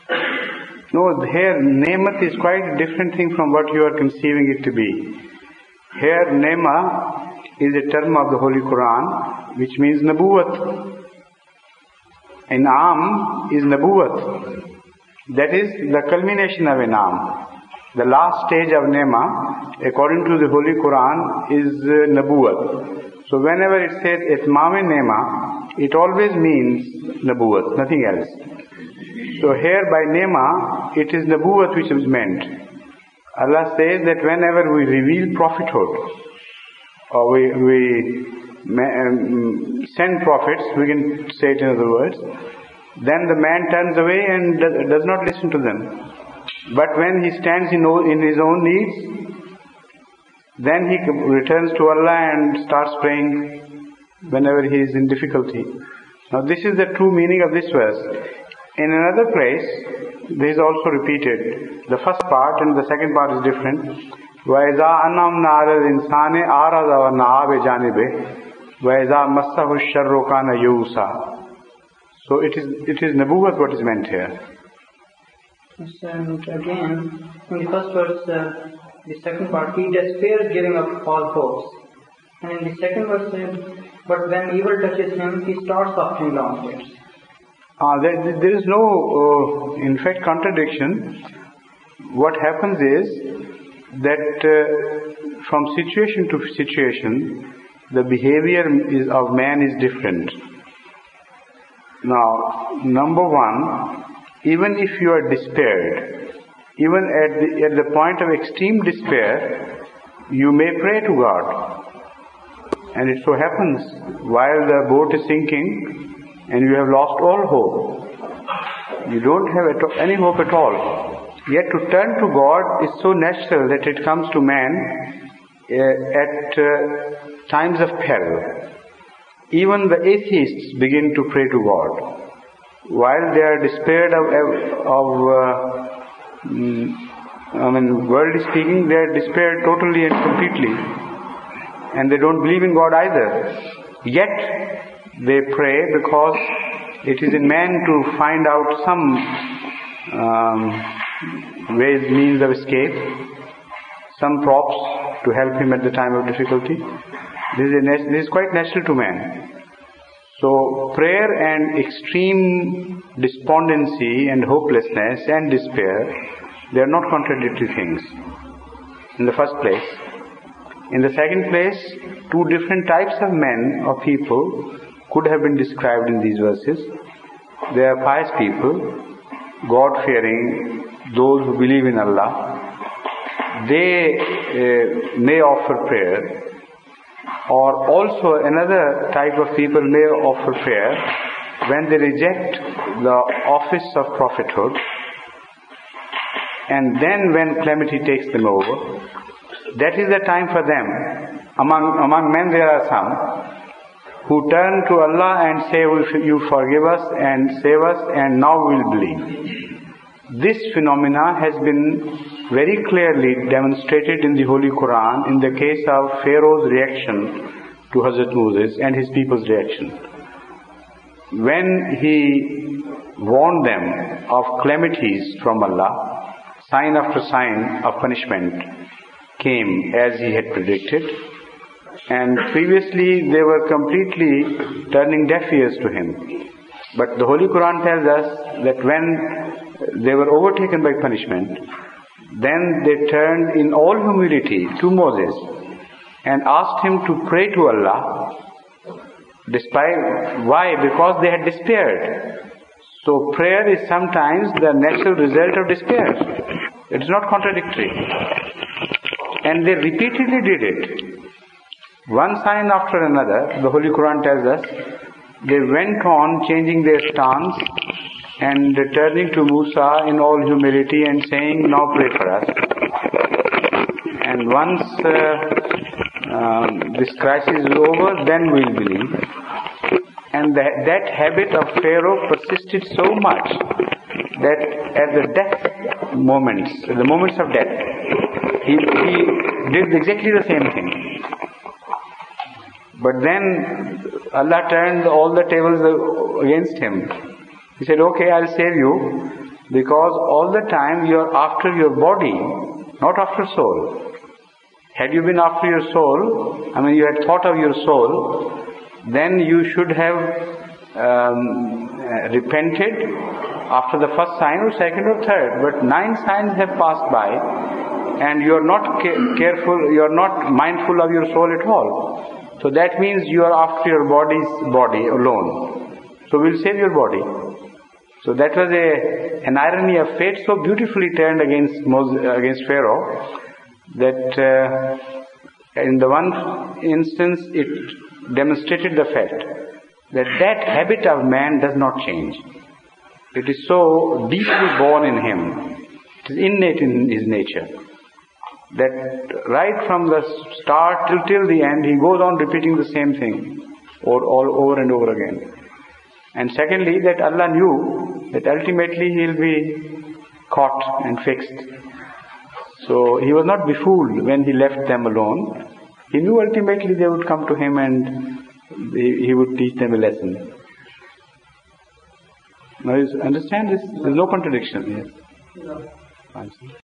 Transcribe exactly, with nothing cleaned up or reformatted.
No, here Nemat is quite a different thing from what you are conceiving it to be. Here Nema is a term of the Holy Quran which means Nabuwat. In'am is Nabuwat. That is the culmination of In'am. The last stage of Nema, according to the Holy Quran, is uh, Nabuwat. So whenever it says Itmam Nema, it always means Nabuwat, nothing else. So here by Nema, it is Nabuwat which is meant. Allah says that whenever we reveal prophethood, or we, we um, send prophets, we can say it in other words, then the man turns away and does not listen to them. But when he stands in, in his own needs, then he returns to Allah and starts praying whenever he is in difficulty. Now this is the true meaning of this verse. In another place, this is also repeated. The first part and the second part is different. وَإِذَا أَنَّمْنَا عَلَى الْإِنسَانِ أَعْرَضَ وَنَأَىٰ بِجَانِبِهِ وَإِذَا مَسَّهُ الشَّرُّ كَانَ يَئُوسًا. So it is it is Nabuwat what is meant here. And again, in the first verse, uh, the second part, he despairs giving up all hopes. And in the second verse, uh, but when evil touches him, he starts offering long prayers. Uh, there, there is no, uh, in fact, contradiction. What happens is that uh, from situation to situation, the behavior is, of man is different. Now, number one, even if you are despaired, even at the, at the point of extreme despair, you may pray to God. And it so happens, while the boat is sinking, and you have lost all hope, you don't have any hope at all, yet to turn to God is so natural that it comes to man uh, at uh, times of peril. Even the atheists begin to pray to God. While they are despaired of, of uh, I mean, worldly speaking, they are despaired totally and completely. And they don't believe in God either. Yet, they pray because it is in man to find out some um, ways, means of escape, some props to help him at the time of difficulty. This is, this is quite natural to man. So prayer and extreme despondency and hopelessness and despair, they are not contradictory things in the first place. In the second place, two different types of men or people could have been described in these verses. They are pious people, God-fearing, those who believe in Allah. They uh, may offer prayer. Or also another type of people may offer prayer when they reject the office of prophethood, and then when calamity takes them over, that is the time for them. Among, among men there are some who turn to Allah and say, you forgive us and save us and now we will believe. This phenomena has been very clearly demonstrated in the Holy Quran in the case of Pharaoh's reaction to Hazrat Moses and his people's reaction. When he warned them of calamities from Allah, sign after sign of punishment came as he had predicted, and previously they were completely turning deaf ears to him. But the Holy Quran tells us that when they were overtaken by punishment, then they turned in all humility to Moses and asked him to pray to Allah. Despite why? Because they had despaired. So prayer is sometimes the natural result of despair. It is not contradictory. And they repeatedly did it. One sign after another, the Holy Quran tells us, they went on changing their stance and returning to Musa in all humility and saying, now pray for us. And once uh, um, this crisis is over, then we'll believe. And that, that habit of Pharaoh persisted so much that at the death moments, the moments of death, he, he did exactly the same thing. But then Allah turned all the tables against him. He said, okay, I'll save you, Because all the time you are after your body, not after soul. Had you been after your soul, I mean you had thought of your soul, then you should have um, repented after the first sign or second or third. But nine signs have passed by and you are not ca- careful, you are not mindful of your soul at all. So that means you are after your body's body alone. So we'll save your body. So that was a an irony of fate so beautifully turned against Moses, against Pharaoh, that uh, in the one instance it demonstrated the fact that that habit of man does not change. It is so deeply born in him. It is innate in his nature. That right from the start till, till the end he goes on repeating the same thing or all over and over again. And secondly, that Allah knew that ultimately he will be caught and fixed. So he was not befooled when he left them alone. He knew ultimately they would come to him and he would teach them a lesson. Now you understand this? There is no contradiction here. No.